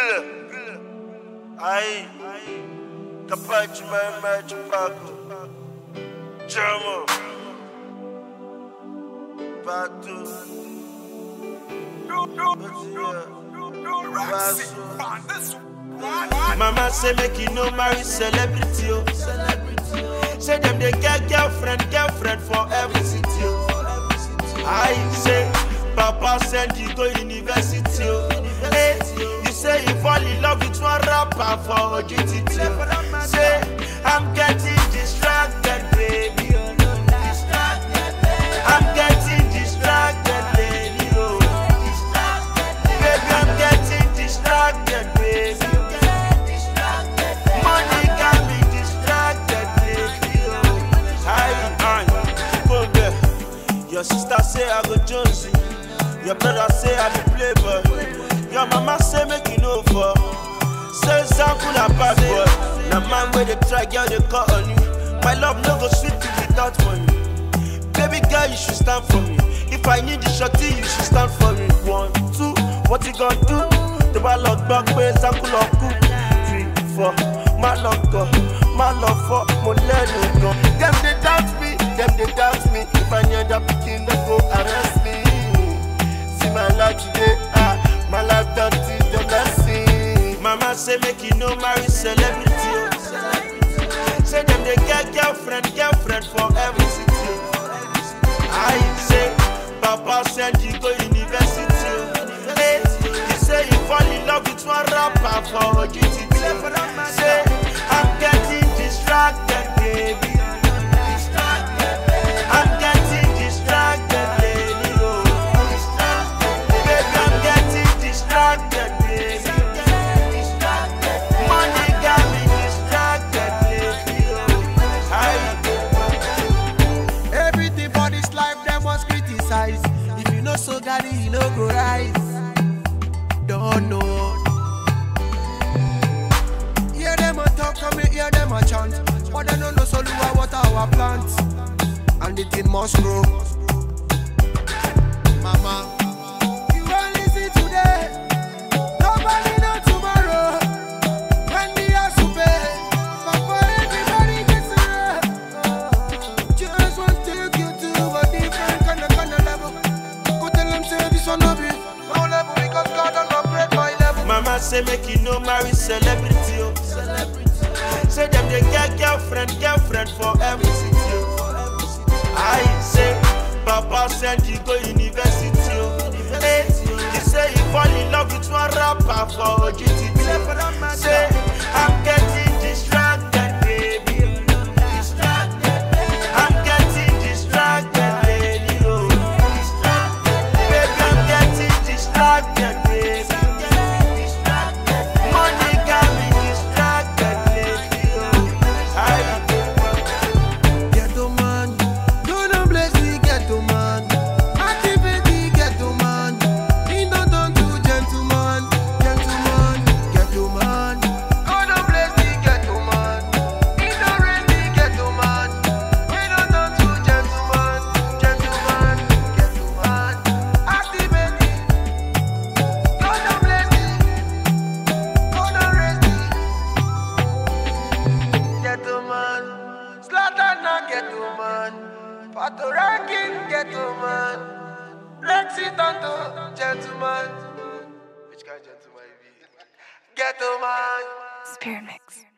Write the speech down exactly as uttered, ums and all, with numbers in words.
Aí, capaz de mais de pago. Chamo. Pato. Mama say make you no marry celebrity, oh. Say them they get girlfriend, girlfriend for every city, oh. I say, Papa send you go university, oh. Hey, you say you fall in love with one rapper for G T T, oh. Say, I'm getting distracted, baby. I'm getting distracted, baby. Oh. Baby, I'm getting distracted, baby. Money got me distracted, baby. Oh. Hi, hi, go there. Your sister say I go Jonesy. Your brother say I be playboy. Your mama say make you know for. Say something a bad boy. Now man where they try, girl they call on you. My love no go sweet you without money. Baby girl, you should stand for me. If I need the shorty, you should stand for me. One, two, what you gonna do? The ball lock back, bass, and cool up, cool. Three, four, my love go, my love for, my let go. Them they doubt me, them they doubt me. If I need that picking, they go arrest me. See my life today, ah, my life dirty, them let's see. Mama say make you no marry celebrity, oh. Say them they get girlfriend, girlfriend for every city. I say, Papa send you go university. Hey, you say you fall in love with one rapper for G T T. Say, I'm getting distracted, baby. I'm getting distracted, baby. Oh. Baby, I'm getting distracted, baby. Money got me distracted, baby. Oh. I If you know so God, you no go rise. Don't know. Hear them a talk, come here, hear them a chant. But they don't know so what our plants. And the thing must grow. Mama, you only see today. Nobody know tomorrow. When we have to pay. But for everybody gets around. Just want to take you to a different kind of kind of level. Go tell them say this one no be no level because God don't operate my level. Mama say make you no marry celebrity, oh. Say them they get girlfriend, girlfriend for every city, oh. I say, Papa send you go university, oh. Hey, you say you fall in love with one rapper for G T T. Say, I'm getting distracted, baby. I'm getting distracted, baby. Oh. Baby, I'm getting distracted, baby. Money got me distracted, baby. Oh. I ghetto man, don't bless the ghetto man. Activate the ghetto man. He not done to gentleman, gentleman, ghetto man. God bless the ghetto man. He not raise the ghetto man. We not done to gentleman, gentleman, ghetto man. Activate the. God bless the. God raise the ghetto man. Slaughter na ghetto man. Pato ranking ghetto man. Lexi Tanto gentleman. Which kind of gentleman you be? Ghetto man. Spirit Mix.